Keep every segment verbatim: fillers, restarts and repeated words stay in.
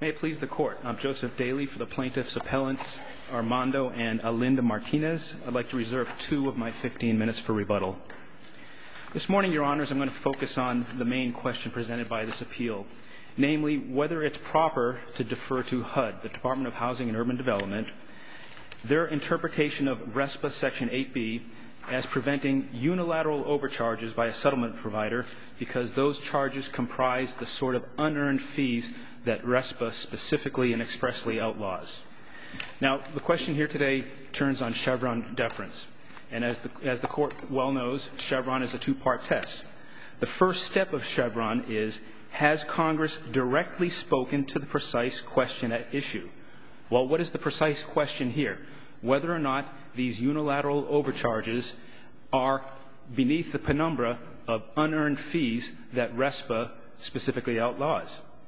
May it please the Court. I'm Joseph Daly for the plaintiffs' appellants Armando and Alinda Martinez. I'd like to reserve two of my fifteen minutes for rebuttal. This morning, Your Honors, I'm going to focus on the main question presented by this appeal, namely whether it's proper to defer to H U D, the Department of Housing and Urban Development, their interpretation of RESPA Section eight B as preventing unilateral overcharges by a settlement provider because those charges comprise the sort of unearned fees that RESPA specifically and expressly outlaws. Now, the question here today turns on Chevron deference. And as the, as the Court well knows, Chevron is a two-part test. The first step of Chevron is, has Congress directly spoken to the precise question at issue? Well, what is the precise question here? Whether or not these unilateral overcharges are beneath the penumbra of unearned fees that RESPA specifically outlaws.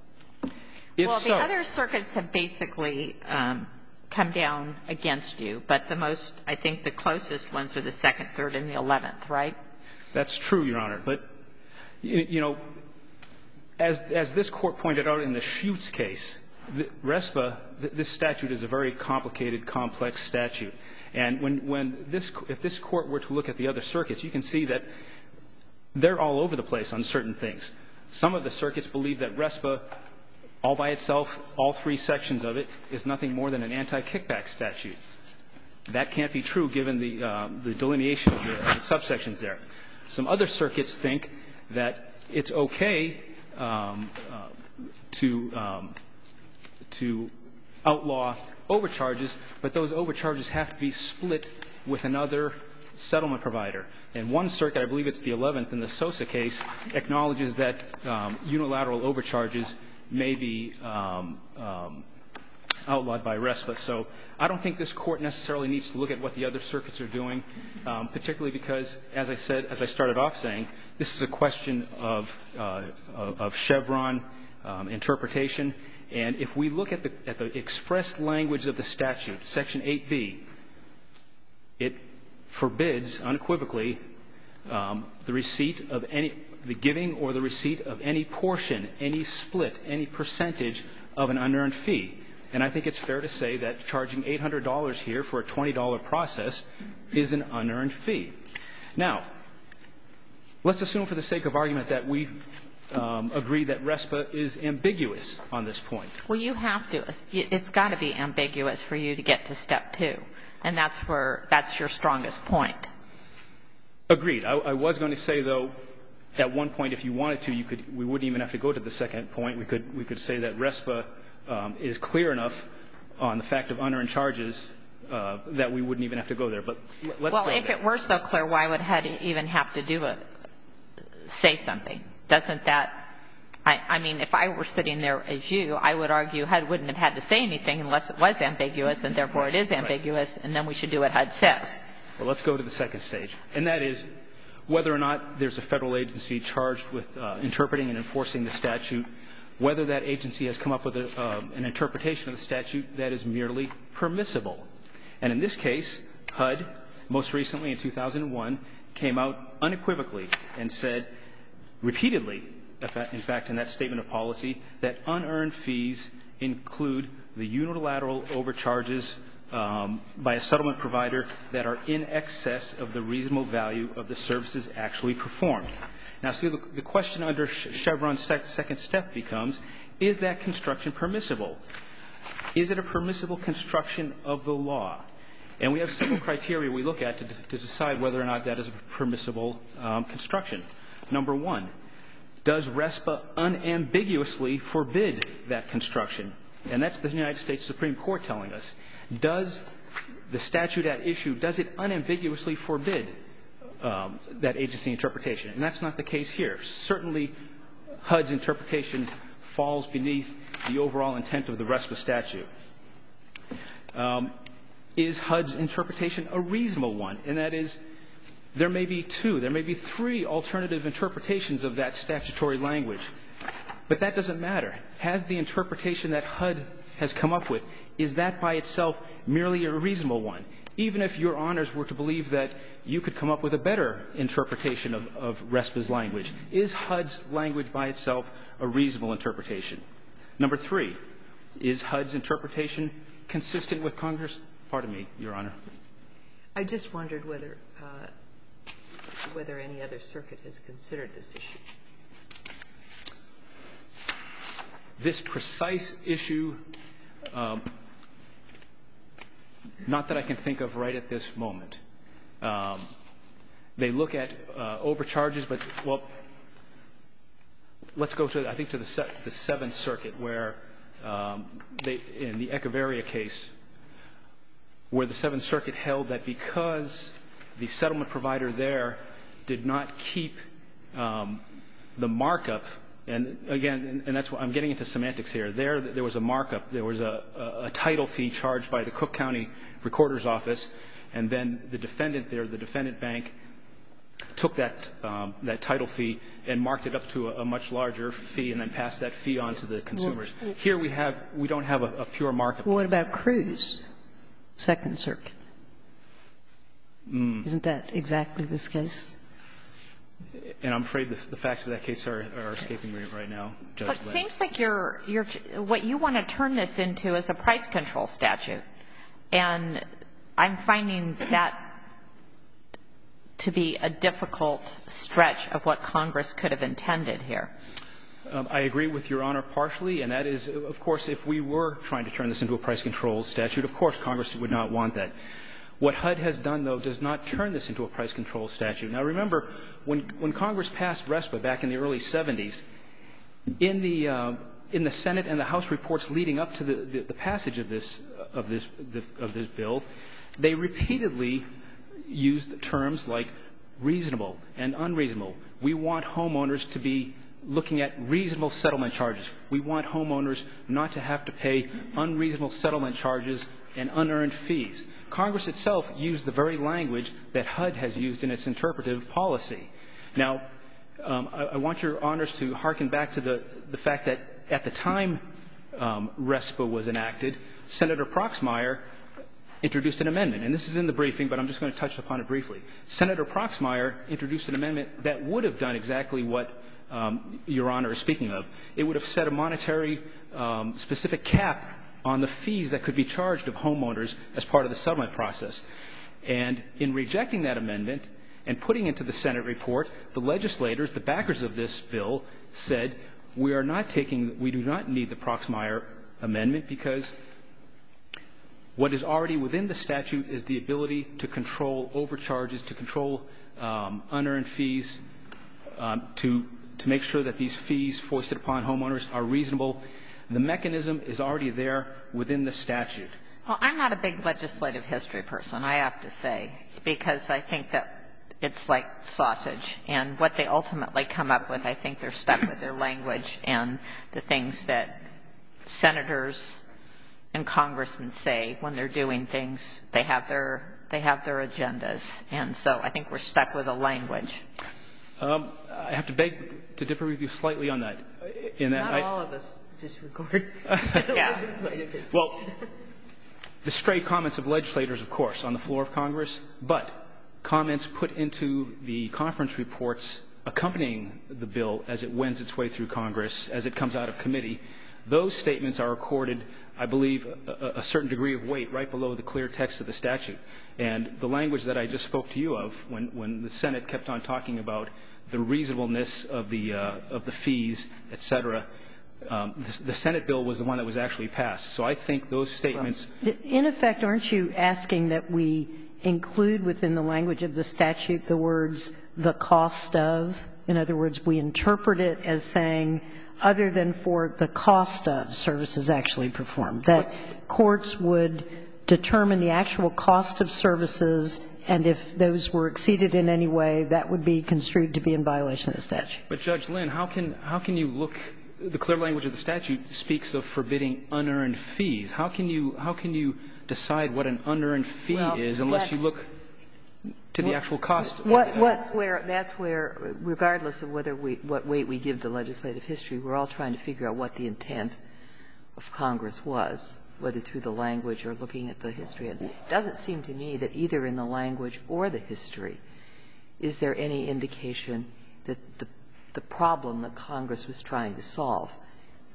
If well, so, the other circuits have basically um, come down against you, but the most, I think the closest ones are the second, third, and the eleventh, right? That's true, Your Honor. But, you, you know, as, as this Court pointed out in the Schutz case, the RESPA, this statute is a very complicated, complex statute. And when, when this, if this Court were to look at the other circuits, you can see that they're all over the place on certain things. Some of the circuits believe that RESPA, all by itself, all three sections of it, is nothing more than an anti-kickback statute. That can't be true given the, uh, the delineation of the, of the subsections there. Some other circuits think that it's okay um, uh, to um, to outlaw overcharges, but those overcharges have to be split with another settlement provider. And one circuit, I believe it's the eleventh in the Sosa case, acknowledges that um, unilateral overcharges may be um, um, outlawed by RESPA. So I don't think this Court necessarily needs to look at what the other circuits are doing, um, particularly because, as I said, as I started off saying, this is a question of, uh, of, of Chevron um, interpretation. And if we look at the, at the express language of the statute, Section eight B, it forbids unequivocally um, the receipt of any, the giving or the receipt of any portion, any split, any percentage of an unearned fee. And I think it's fair to say that charging eight hundred dollars here for a twenty dollar process is an unearned fee. Now, let's assume for the sake of argument that we Um, agree that RESPA is ambiguous on this point. Well, you have to. It's got to be ambiguous for you to get to step two, and that's where that's your strongest point. Agreed. I, I was going to say, though, at one point, if you wanted to, you could. We wouldn't even have to go to the second point. We could. We could say that RESPA um, is clear enough on the fact of unearned charges uh, that we wouldn't even have to go there. But let's. Well, go if there. it were so clear, why would H U D even have to do it? Say something. Doesn't that, I, I mean, if I were sitting there as you, I would argue H U D wouldn't have had to say anything unless it was ambiguous, and therefore it is ambiguous, right. And then we should do what H U D says. Well, let's go to the second stage, and that is whether or not there's a federal agency charged with uh, interpreting and enforcing the statute, whether that agency has come up with a, uh, an interpretation of the statute that is merely permissible. And in this case, H U D, most recently in two thousand one, came out unequivocally and said, repeatedly, in fact, in that statement of policy, that unearned fees include the unilateral overcharges um, by a settlement provider that are in excess of the reasonable value of the services actually performed. Now, see, the, the question under Chevron's sec- second step becomes, is that construction permissible? Is it a permissible construction of the law? And we have several criteria we look at to, to decide whether or not that is a permissible um, construction. Number one, does RESPA unambiguously forbid that construction? And that's the United States Supreme Court telling us. Does the statute at issue, does it unambiguously forbid um, that agency interpretation? And that's not the case here. Certainly, H U D's interpretation falls beneath the overall intent of the RESPA statute. Um, is H U D's interpretation a reasonable one? And that is, there may be two, there may be three alternative interpretations of that statutory language. But that doesn't matter. Has the interpretation that H U D has come up with, is that by itself merely a reasonable one? Even if Your Honors were to believe that you could come up with a better interpretation of, of RESPA's language, is H U D's language by itself a reasonable interpretation? Number three, Is H U D's interpretation consistent with Congress? Pardon me, Your Honor. I just wondered whether uh, whether any other circuit has considered this issue. This precise issue, um, not that I can think of right at this moment. Um, they look at uh, overcharges, but, well, let's go to, I think, to the, se- the Seventh Circuit, where um, they, in the Echeverria case, where the Seventh Circuit held that because the settlement provider there did not keep um, the markup, and again, and, and that's why I'm getting into semantics here. There, there was a markup. There was a, a, a title fee charged by the Cook County Recorder's Office, and then the defendant there, the defendant bank, took that um, that title fee and marked it up to a, a much larger fee, and then passed that fee on to the consumers. Well, here we have we don't have a, a pure markup. Well, what about Cruz, Second Circuit? Mm. Isn't that exactly this case? And I'm afraid the, the facts of that case are, are escaping me right now, Judge But it Lynn. seems like you're, you're, what you want to turn this into is a price control statute. And I'm finding that to be a difficult stretch of what Congress could have intended here. Um, I agree with Your Honor partially, and that is, of course, if we were trying to turn this into a price control statute, of course Congress would not want that. What H U D has done, though, does not turn this into a price control statute. Now, remember, when, when Congress passed RESPA back in the early seventies, in the, uh, in the Senate and the House reports leading up to the, the, the passage of this, of, this, of this bill, they repeatedly used terms like reasonable and unreasonable. We want homeowners to be looking at reasonable settlement charges. We want homeowners not to have to pay unreasonable settlement charges and unearned fees. Congress itself used the very language that H U D has used in its interpretive policy. Now, um, I, I want Your Honors to hearken back to the, the fact that at the time um, RESPA was enacted, Senator Proxmire introduced an amendment. And this is in the briefing, but I'm just going to touch upon it briefly. Senator Proxmire introduced an amendment that would have done exactly what um, Your Honor is speaking of. It would have set a monetary um, specific cap on the fees that could be charged of homeowners as part of the settlement process. And in rejecting that amendment and putting into the Senate report, the legislators, the backers of this bill, said we are not taking, we do not need the Proxmire amendment because what is already within the statute is the ability to control overcharges, to control um, unearned fees, um, to to make sure that these fees foisted upon homeowners are reasonable. The mechanism is already there within the statute. Well, I'm not a big legislative history person, I have to say, because I think that it's like sausage. And what they ultimately come up with, I think they're stuck with their language and the things that senators and congressmen say when they're doing things. They have their they have their agendas. And so I think we're stuck with a language. Um, I have to beg to differ with you slightly on that. In that Not I, all of us disregard Yeah. legislative history. Well, the stray comments of legislators, of course, on the floor of Congress, but comments put into the conference reports accompanying the bill as it wends its way through Congress, as it comes out of committee, those statements are accorded, I believe, a, a certain degree of weight right below the clear text of the statute. And the language that I just spoke to you of, when, when the Senate kept on talking about the reasonableness of the, uh, of the fees, et cetera, um, the, the Senate bill was the one that was actually passed. So I think those statements. Well, in effect, aren't you asking that we include within the language of the statute the words the cost of? In other words, we interpret it as saying other than for the cost of services actually performed, that courts would determine the actual cost of services, and if those were exceeded in any way, that would be construed to be in violation of the statute. But, Judge Lynn, how can, how can you look – the clear language of the statute speaks of forbidding unearned fees. How can you, how can you decide what an unearned fee Well, is unless you look to the actual cost? What, what, That's where, that's where, regardless of whether we, what weight we give to legislative history, we're all trying to figure out what the intent of Congress was, whether through the language or looking at the history. It doesn't seem to me that either in the language or the history is there any indication that the, the problem that Congress was trying to solve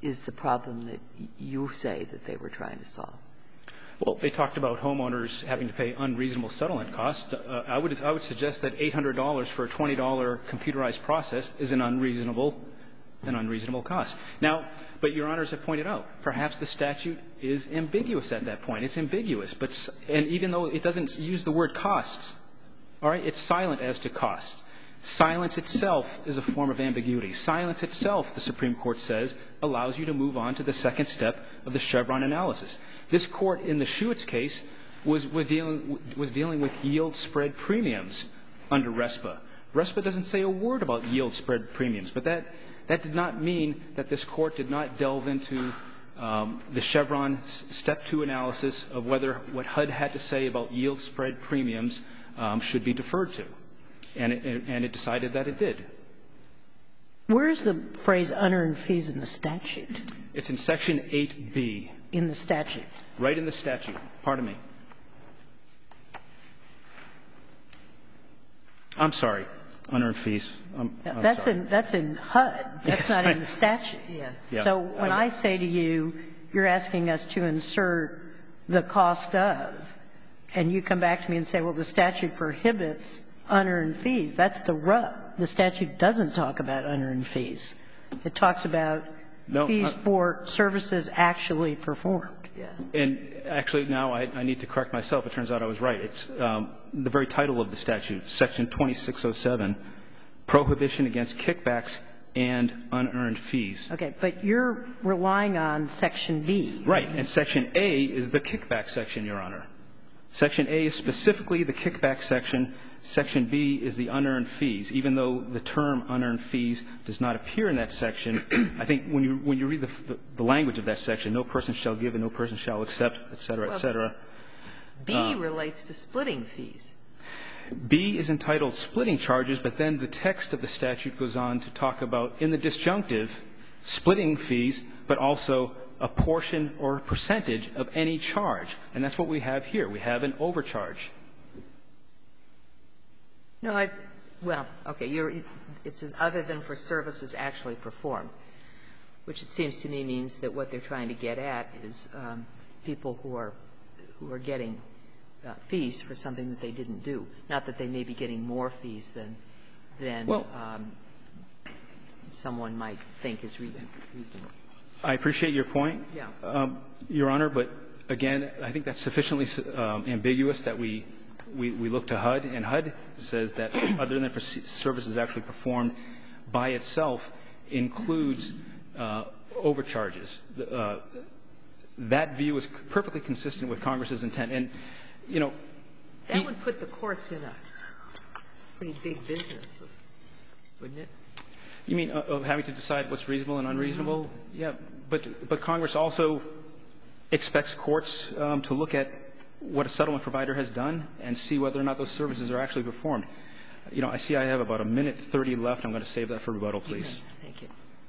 is the problem that you say that they were trying to solve? Well, they talked about homeowners having to pay unreasonable settlement costs. Uh, I would I would suggest that eight hundred dollars for a twenty dollar computerized process is an unreasonable an unreasonable cost. Now, but Your Honors have pointed out, perhaps the statute is ambiguous at that point. It's ambiguous, but and even though it doesn't use the word costs, all right, it's silent as to cost. Silence itself is a form of ambiguity. Silence itself, the Supreme Court says, allows you to move on to the second step of the Chevron analysis. This Court in the Schuetz case was, was, dealing, was dealing with yield spread premiums under RESPA. RESPA doesn't say a word about yield spread premiums, but that, that did not mean that this Court did not delve into um, the Chevron step two analysis of whether what H U D had to say about yield spread premiums um, should be deferred to. And it, and it decided that it did. Where is the phrase unearned fees in the statute? It's in Section eight B. In the statute? Right in the statute. Pardon me. I'm sorry. Unearned fees. I'm, I'm that's sorry. in that's in H U D. That's Yes, not I, in the statute. Yeah. Yeah. So when I say to you, you're asking us to insert the cost of, and you come back to me and say, well, the statute prohibits unearned fees, that's the rub. The statute doesn't talk about unearned fees. It talks about no, fees uh, for services actually performed. Yeah. And actually, now I, I need to correct myself. It turns out I was right. It's um, the very title of the statute, Section twenty-six oh seven, Prohibition Against Kickbacks and Unearned Fees. Okay, but you're relying on Section B. Right. And Section A is the kickback section, Your Honor. Section A is specifically the kickback section. Section B is the unearned fees. Even though the term unearned fees does not appear in that section, I think when you when you read the, the, the language of that section, no person shall give and no person shall accept, et cetera, well, et cetera. B uh, relates to splitting fees. B is entitled splitting charges, but then the text of the statute goes on to talk about, in the disjunctive, splitting fees, but also a portion or a percentage of any charge. And that's what we have here. We have an overcharge. No, it's, well, okay, you're, it says other than for services actually performed, which it seems to me means that what they're trying to get at is um, people who are, who are getting uh, fees for something that they didn't do. Not that they may be getting more fees than, than well, um, someone might think is reason, reasonable. I appreciate your point, yeah. um, Your Honor, but again, I think that's sufficiently um, ambiguous that we We, we look to H U D, and H U D says that other than for services actually performed by itself includes uh, overcharges. Uh, that view is perfectly consistent with Congress's intent. And, you know, that he, would put the courts in a pretty big business, wouldn't it? You mean uh, of having to decide what's reasonable and unreasonable? Mm-hmm. Yeah, but but Congress also expects courts um, to look at what a settlement provider has done and see whether or not those services are actually performed. You know, I see I have about a minute thirty left. I'm going to save that for rebuttal, please. Thank you.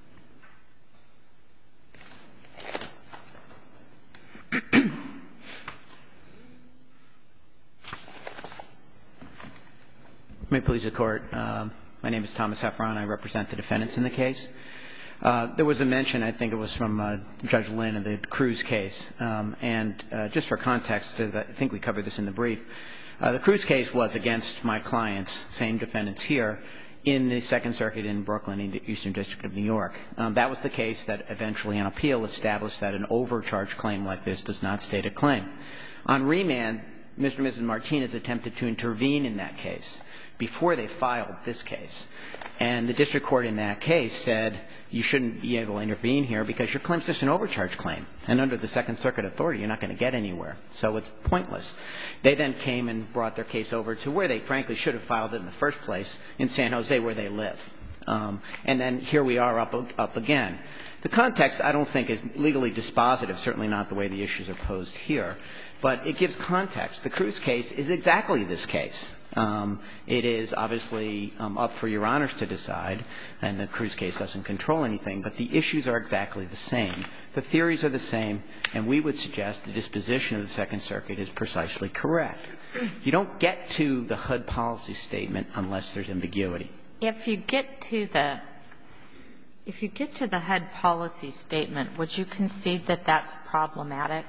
May it please the Court. Uh, my name is Thomas Heffron. I represent the defendants in the case. Uh, there was a mention, I think it was from uh, Judge Lynn, of the Cruz case. Um, and uh, just for context, uh, I think we covered this in the brief. Uh, the Cruz case was against my clients, same defendants here, in the Second Circuit in Brooklyn, in the Eastern District of New York. Um, that was the case that eventually on appeal established that an overcharge claim like this does not state a claim. On remand, Mister and Missus Martinez attempted to intervene in that case before they filed this case. And the district court in that case said, you shouldn't be able to intervene here because your claim's just an overcharge claim. And under the Second Circuit authority, you're not going to get anywhere. So it's pointless. They then came and brought their case over to where they frankly should have filed it in the first place, in San Jose, where they live. Um, and then here we are up, up again. The context, I don't think, is legally dispositive, certainly not the way the issues are posed here. But it gives context. The Cruz case is exactly this case. Um, it is obviously um, up for Your Honors to decide, and the Cruz case doesn't control anything, but the issues are exactly the same. The theories are the same, and we would suggest the disposition of the Second Circuit is precisely correct. You don't get to the H U D policy statement unless there's ambiguity. If you get to the If you get to the H U D policy statement, would you concede that that's problematic?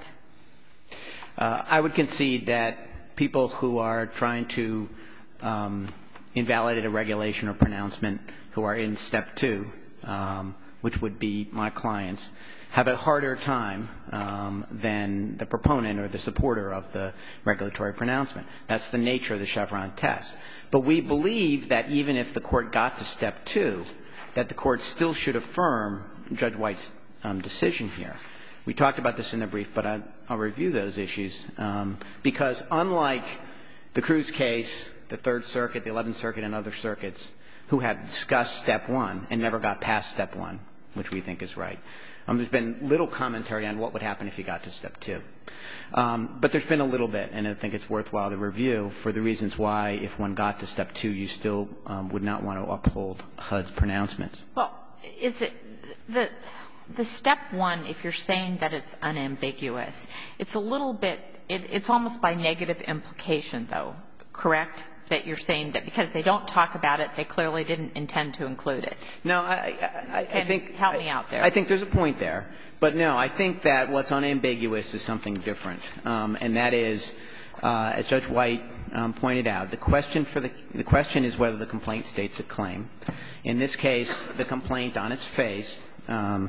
Uh, I would concede that people who are trying to um, invalidate a regulation or pronouncement who are in step two, um, which would be my clients, have a harder time um, than the proponent or the supporter of the regulatory pronouncement. That's the nature of the Chevron test. But we believe that even if the court got to step two, that the court still should affirm Judge White's um, decision here. We talked about this in the brief, but I, I'll review those issues um, because unlike the Cruz case, the Third Circuit, the Eleventh Circuit, and other circuits who have discussed step one and never got past step one, which we think is right, um, there's been little commentary on what would happen if you got to step two. Um, but there's been a little bit, and I think it's worthwhile to review for the reasons why, if one got to step two, you still um, would not want to uphold H U D's pronouncements. Well, is it the the step one, if you're saying that it's unambiguous, it's a little bit, it, it's almost by negative implication, though, correct? That you're saying that because they don't talk about it, they clearly didn't intend to include it. No, I, I, I think help me out there. I think there's a point there, but no, I think that what's unambiguous is something different, um, and that is, uh, as Judge White um, pointed out, the question for the the question is whether the complaint states a claim. In this case, the complaint on its face, um,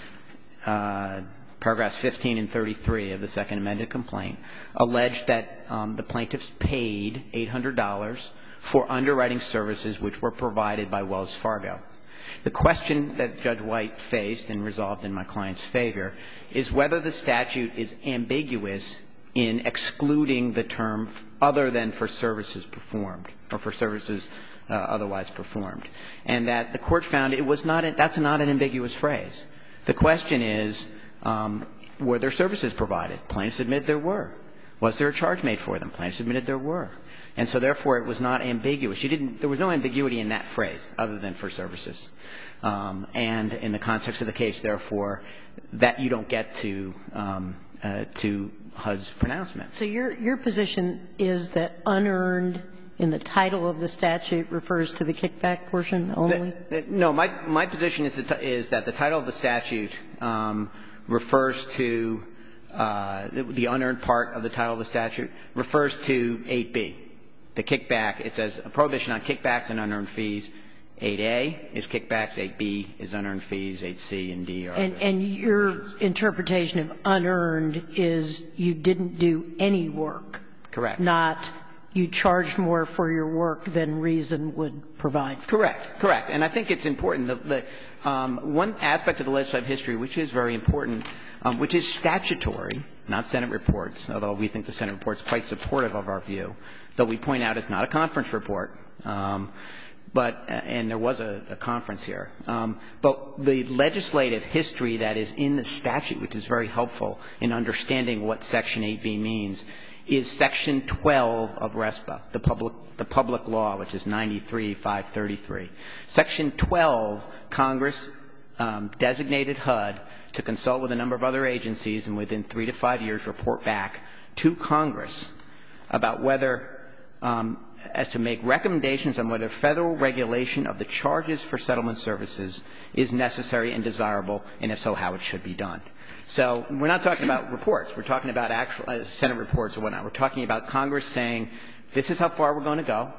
uh, paragraphs fifteen and thirty-three of the second amended complaint, alleged that um, the plaintiffs paid eight hundred dollars for underwriting services which were provided by Wells Fargo. The question that Judge White faced and resolved in my client's favor is whether the statute is ambiguous in excluding the term other than for services performed or for services uh, otherwise performed, and that the court found it was not a, that's not an ambiguous phrase. The question is, um, were there services provided? Plaintiffs admitted there were. Was there a charge made for them? Plaintiffs admitted there were. And so, therefore, it was not ambiguous. You didn't, there was no ambiguity in that phrase other than for services. Um, and in the context of the case, therefore, that you don't get to um, uh, to H U D's pronouncement. So your your position is that unearned in the title of the statute refers to the kickback portion only? The, the, no, my my position is that, is that the title of the statute um, refers to uh, the, the unearned part of the title of the statute refers to eight B. The kickback, it says a prohibition on kickbacks and unearned fees. eight A is kickbacks, eight B is unearned fees, eight C and D are. And, and your interpretation of unearned is you didn't do any work. Correct. Not you charged more for your work than reason would provide. Correct, correct. And I think it's important. The, the, um, one aspect of the legislative history which is very important, um, which is statutory, not Senate reports, although we think the Senate report is quite supportive of our view, though we point out it's not a conference report. Um, but, and there was a, a conference here. Um, but the legislative history that is in the statute, which is very helpful in understanding what Section eight B means, is Section twelve of RESPA, the public, the public law, which is ninety-three five thirty-three. Section twelve, Congress um, designated H U D to consult with a number of other agencies and within three to five years report back to Congress about whether, um, as to make recommendations on whether federal regulation of the charges for settlement services is necessary and desirable, and if so, how it should be done. So we're not talking about reports. We're talking about actual uh, Senate reports or whatnot. We're talking about Congress saying, this is how far we're going to go,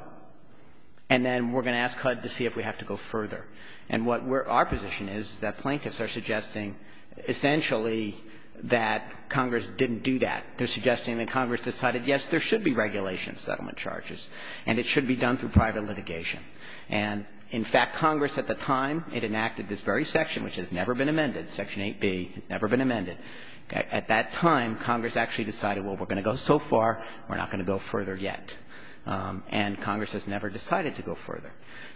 and then we're going to ask H U D to see if we have to go further. And what we're, our position is, is that plaintiffs are suggesting essentially that Congress didn't do that. They're suggesting that Congress decided, yes, there should be regulation of settlement charges, and it should be done through private litigation. And in fact, Congress at the time, it enacted this very section, which has never been amended, Section eight B has never been amended. At that time, Congress actually decided, well, we're going to go so far, we're not going to go further yet. Um, and Congress has never decided to go further.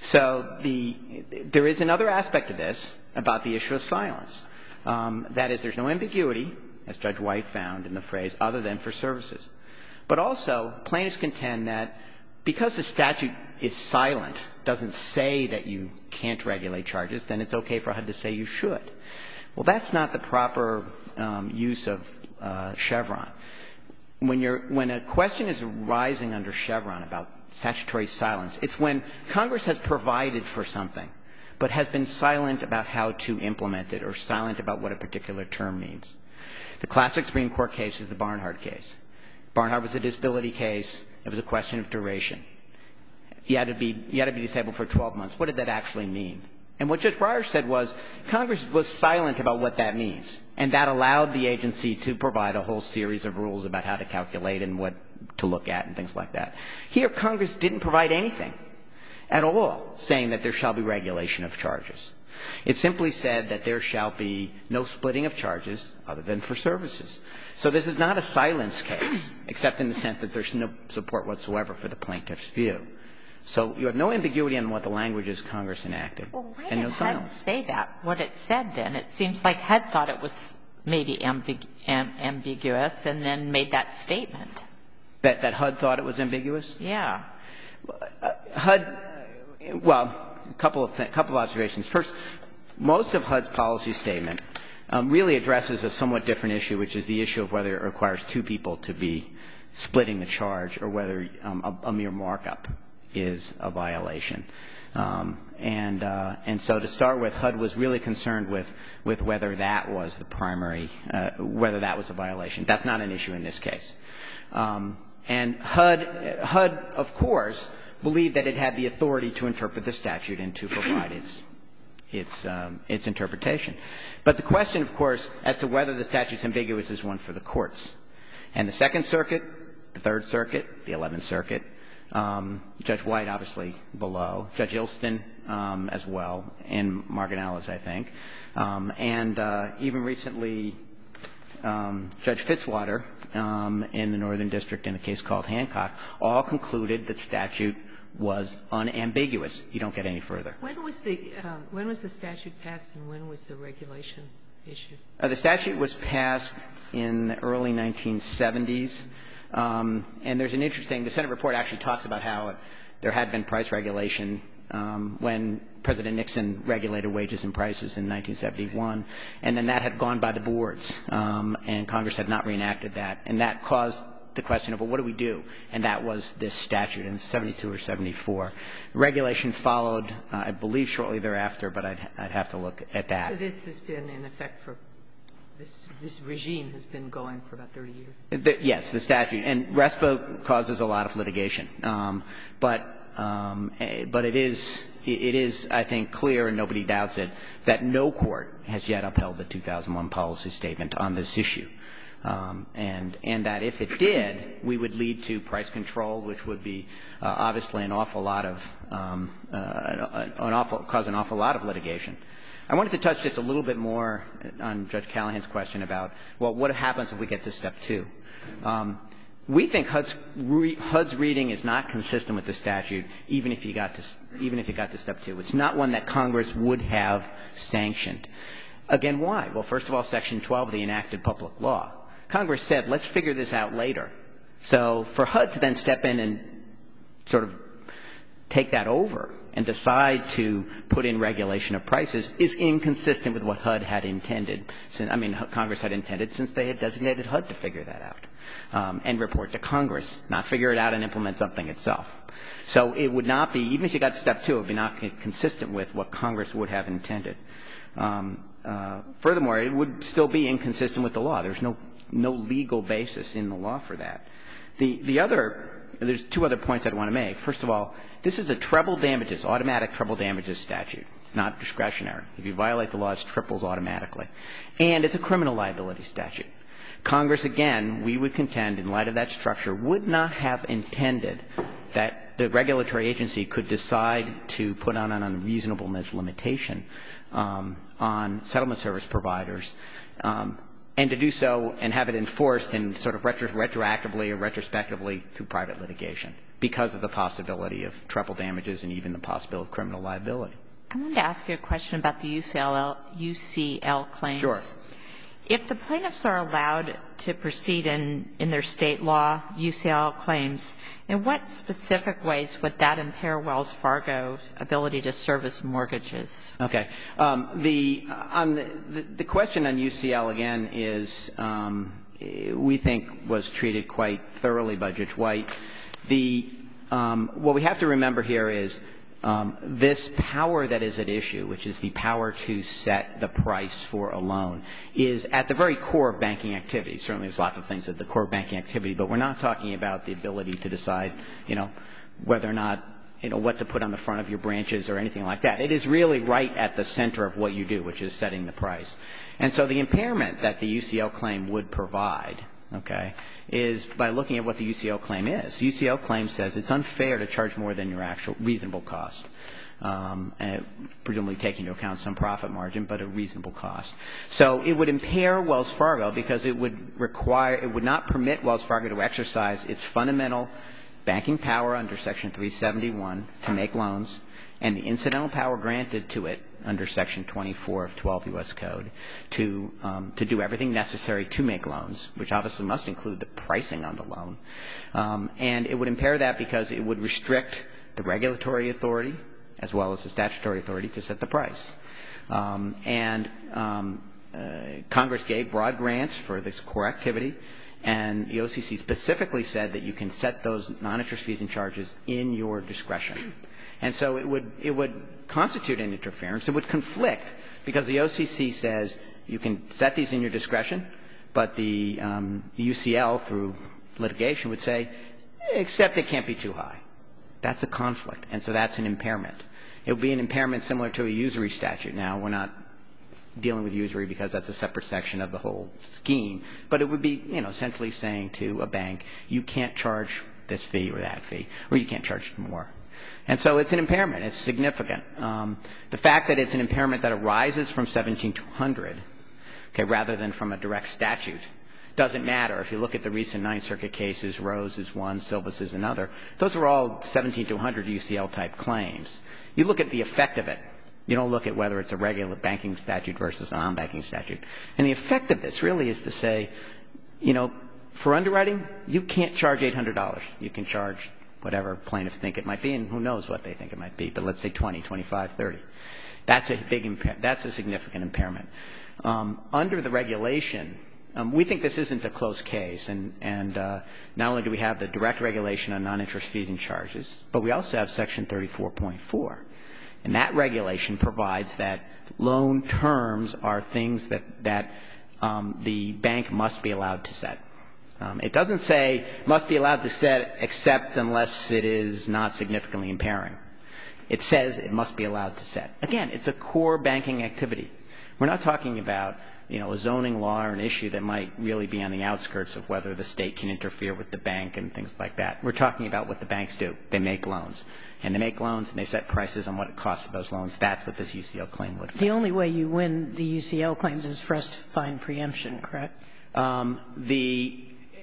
So the, there is another aspect of this about the issue of silence. Um, that is, there's no ambiguity, as Judge White found in the phrase, other than for services. But also, plaintiffs contend that because the statute is silent, doesn't say that you can't regulate charges, then it's okay for H U D to say you should. Well, that's not the proper um, use of uh, Chevron. When, you're, when a question is arising under Chevron about statutory silence, it's when Congress has provided for something, but has been silent about how to implement it or silent about what a particular term means. The classic Supreme Court case is the Barnhart case. Barnhart was a disability case. It was a question of duration. You had to be, you had to be disabled for twelve months. What did that actually mean? And what Judge Breyer said was Congress was silent about what that means, and that allowed the agency to provide a whole series of rules about how to calculate and what to look at and things like that. Here, Congress didn't provide anything at all saying that there shall be regulation of charges. It simply said that there shall be no splitting of charges other than for services. So this is not a silence case, except in the sense that there's no support whatsoever for the plaintiff's view. So you have no ambiguity on what the language is Congress enacted. Well, why and no did silence. HUD say that? What it said then? It seems like HUD thought it was maybe ambig- am- ambiguous and then made that statement. That, that HUD thought it was ambiguous? Yeah. Uh, HUD, well, a couple of, th- couple of observations. First, most of HUD's policy statement um, really addresses a somewhat different issue, which is the issue of whether it requires two people to be splitting the charge or whether um, a, a mere markup is a violation. Um, and, uh, and so to start with, HUD was really concerned with, with whether that was the primary, uh, whether that was a violation. That's not an issue in this case. Um, and HUD, HUD, of course, believed that it had the authority to interpret the statute and to provide its, its, um, its interpretation. But the question, of course, as to whether the statute's ambiguous is one for the courts. And the Second Circuit, the Third Circuit, the Eleventh Circuit, Um, Judge White, obviously, below. Judge Ilston, um, as well, and Margaret Ellis, I think. Um, and uh, even recently, um, Judge Fitzwater um, in the Northern District in a case called Hancock all concluded that statute was unambiguous. You don't get any further. When was the um, when was the statute passed and when was the regulation issued? Uh, the statute was passed in the early nineteen seventies. Um, and there's an interesting, the Senate report actually talks about how there had been price regulation um, when President Nixon regulated wages and prices in nineteen seventy-one, and then that had gone by the boards, um, and Congress had not reenacted that, and that caused the question of, well, what do we do? And that was this statute in seventy-two or seventy-four. Regulation followed, uh, I believe, shortly thereafter, but I'd, I'd have to look at that. So this has been in effect for This, this regime has been going for about thirty years. The, yes, the statute. And RESPA causes a lot of litigation. Um, but, um, but it is, it is, I think, clear, and nobody doubts it, that no court has yet upheld the two thousand one policy statement on this issue. Um, and, and that if it did, we would lead to price control, which would be uh, obviously an awful lot of, um, uh, an awful, cause an awful lot of litigation. I wanted to touch just a little bit more on Judge Callahan's question about, well, what happens if we get to step two? Um, we think HUD's, re, HUD's reading is not consistent with the statute, even if you got to, even if you got to step two. It's not one that Congress would have sanctioned. Again, why? Well, first of all, Section twelve of the enacted public law. Congress said, let's figure this out later. So for HUD to then step in and sort of take that over and decide to put in regulation of prices is inconsistent with what HUD had intended. I mean, Congress had intended since they had designated HUD to figure that out um, and report to Congress, not figure it out and implement something itself. So it would not be, even if you got to step two, it would be not consistent with what Congress would have intended. Um, uh, furthermore, it would still be inconsistent with the law. There's no no legal basis in the law for that. The the other, there's two other points I'd want to make. First of all, this is a treble damages, automatic treble damages statute. It's not discretionary. If you violate the law, it triples automatically. And it's a criminal liability statute. Congress, again, we would contend, in light of that structure, would not have intended that the regulatory agency could decide to put on an unreasonableness limitation um, on settlement service providers, um, and to do so and have it enforced in sort of retro- retroactively or retrospectively through private litigation because of the possibility of treble damages and even the possibility of criminal liability. I wanted to ask you a question about the U C L, U C L claims. Sure. If the plaintiffs are allowed to proceed in, in their state law U C L claims, in what specific ways would that impair Wells Fargo's ability to service mortgages? Okay. Um, the, on the, the, the question on U C L, again, is um, we think was treated quite thoroughly by Judge White. The, um, what we have to remember here is um, this power that is at issue, which is the power to set the price for a loan, is at the very core of banking activity. Certainly there's lots of things at the core of banking activity, but we're not talking about the ability to decide, you know, whether or not, you know, what to put on the front of your branches or anything like that. It is really right at the center of what you do, which is setting the price. And so the impairment that the U C L claim would provide, okay, is by looking at what the U C L claim is. The U C L claim says it's unfair to charge more than your actual reasonable cost, um, and presumably taking into account some profit margin, but a reasonable cost. So it would impair Wells Fargo because it would require, it would not permit Wells Fargo to exercise its fundamental banking power under Section three seventy-one to make loans, and the incidental power granted to it under Section twenty-four of twelve U S Code to um, to do everything necessary to make loans, which obviously must include the pricing on the loan. Um, and it would impair that because it would restrict the regulatory authority as well as the statutory authority to set the price. Um, and um, uh, Congress gave broad grants for this core activity, and the O C C specifically said that you can set those non-interest fees and charges in your discretion. And so it would it would constitute an interference. It would conflict because the O C C says you can set these in your discretion, but the um, U C L through litigation would say, except it can't be too high. That's a conflict, and so that's an impairment. It would be an impairment similar to a usury statute. Now, we're not dealing with usury because that's a separate section of the whole scheme, but it would be, you know, essentially saying to a bank, you can't charge this fee or that fee, or you can't charge more. And so it's an impairment. It's significant. Um, the fact that it's an impairment that arises from seventeen two hundred, okay, rather than from a direct statute, doesn't matter. If you look at the recent Ninth Circuit cases, Rose is one, Silvas is another. Those are all seventeen two hundred U C L-type claims. You look at the effect of it. You don't look at whether it's a regular banking statute versus a non-banking statute. And the effect of this really is to say, you know, for underwriting, you can't charge eight hundred dollars. You can charge whatever plaintiffs think it might be, and who knows what they think it might be, but let's say twenty, twenty-five, thirty. That's a big impair- that's a significant impairment. Um, under the regulation, um, we think this isn't a close case, and, and uh, not only do we have the direct regulation on non-interest fees and charges, but we also have Section thirty-four point four. And that regulation provides that loan terms are things that, that um, the bank must be allowed to set. Um, it doesn't say must be allowed to set except unless it is not significantly impairing. It says it must be allowed to set. Again, it's a core banking activity. We're not talking about, you know, a zoning law or an issue that might really be on the outskirts of whether the state can interfere with the bank and things like that. We're talking about what the banks do. They make loans. And they make loans and they set prices on what it costs for those loans. That's what this U C L claim would affect. The only way you win the U C L claims is for us to find preemption, correct? Um, the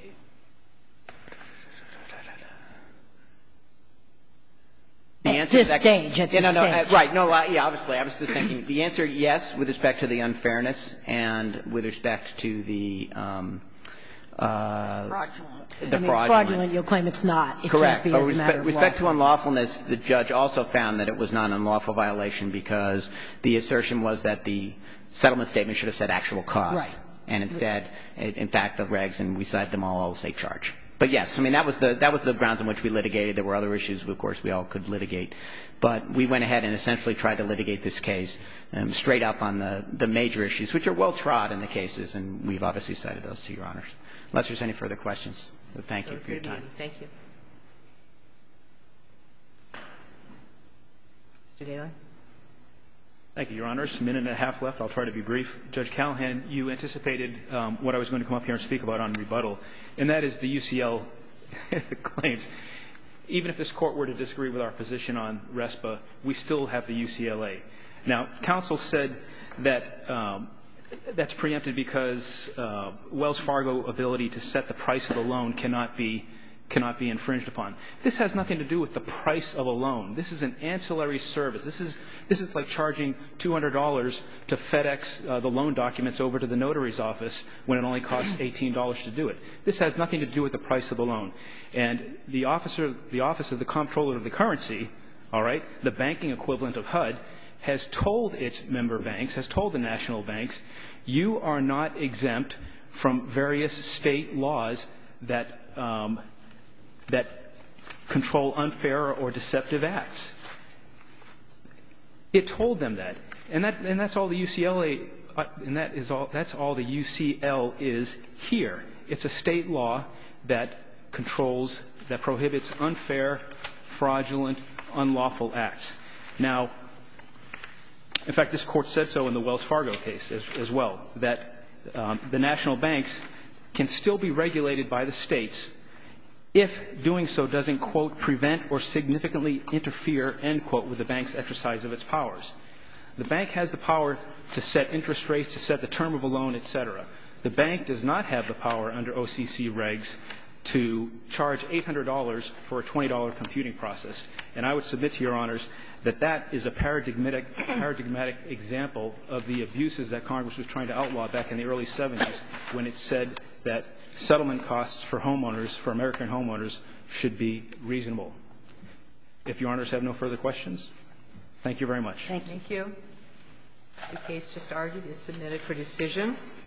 The at answer this to that, stage, at yeah, this no, no, stage. Uh, right, no, uh, yeah, obviously. I was just thinking, the answer, yes, with respect to the unfairness and with respect to the, um, uh, Fraudulent. the I mean, fraudulent. fraudulent, you'll claim it's not. It Correct. can't be But as a matter respect, of respect to law. unlawfulness, the judge also found that it was not an unlawful violation because the assertion was that the settlement statement should have said actual cost. Right. And instead, it, in fact, the regs, and we cite them all, all say charge. But yes, I mean, that was the, that was the grounds on which we litigated. There were other issues, of course, we all could litigate. But we went ahead and essentially tried to litigate this case um, straight up on the, the major issues, which are well trod in the cases, and we've obviously cited those to your honors. Unless there's any further questions. So thank you for your time. Thank you. Mister Daly? Thank you, Your Honors. A minute and a half left. I'll try to be brief. Judge Callahan, you anticipated um, what I was going to come up here and speak about on rebuttal, and that is the U C L claims. Even if this Court were to disagree with our position on RESPA, we still have the U C L A. Now, counsel said that um, that's preempted because uh, Wells Fargo ability to set the price of the loan cannot be cannot be infringed upon. This has nothing to do with the price of a loan. This is an ancillary service. This is this is like charging two hundred dollars to FedEx uh, the loan documents over to the notary's office when it only costs eighteen dollars to do it. This has nothing to do with the price of the loan. And the officer, the Office of the Comptroller of the Currency, all right, the banking equivalent of H U D, has told its member banks, has told the national banks, you are not exempt from various state laws that um, that control unfair or deceptive acts. It told them that. And that and that's all the U C L A uh, and that is all that's all the U C L is here. It's a state law that controls that prohibits unfair, fraudulent, unlawful acts. Now, in fact, this Court said so in the Wells Fargo case as, as well, that um, the national banks can still be regulated by the states if doing so doesn't, quote, prevent or significantly interfere, end quote, with the bank's exercise of its powers. The bank has the power to set interest rates, to set the term of a loan, et cetera. The bank does not have the power under O C C regs to charge eight hundred dollars for a twenty dollar computing process. And I would submit to Your Honors that that is a paradigmatic, paradigmatic example of the abuses that Congress was trying to outlaw back in the early seventies when it said that settlement costs for homeowners, for American homeowners, should be reasonable. If Your Honors have no further questions, thank you very much. Thank you. Thank you. The case just argued is submitted for decision.